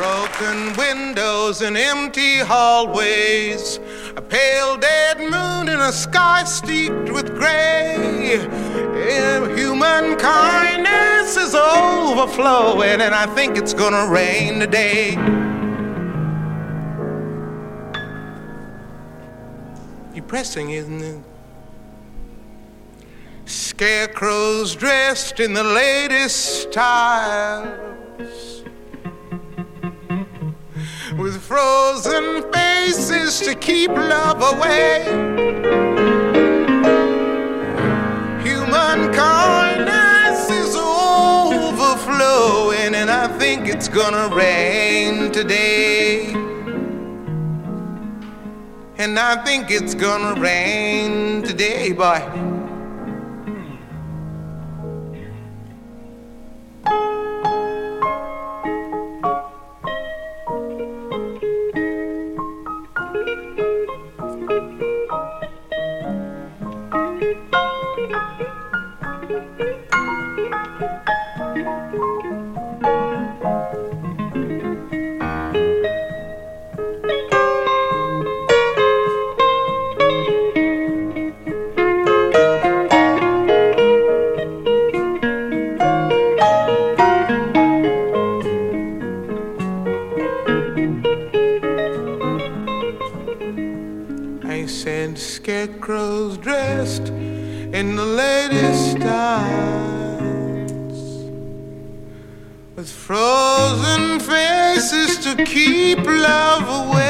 Broken windows and empty hallways, a pale dead moon in a sky steeped with gray. Human kindness is overflowing, and I think it's gonna rain today. Depressing, isn't it? Scarecrows dressed in the latest styles, with frozen faces to keep love away. Human kindness is overflowing, and I think it's gonna rain today. And I think it's gonna rain today, boy. Scarecrows dressed in the latest styles, with frozen faces to keep love away.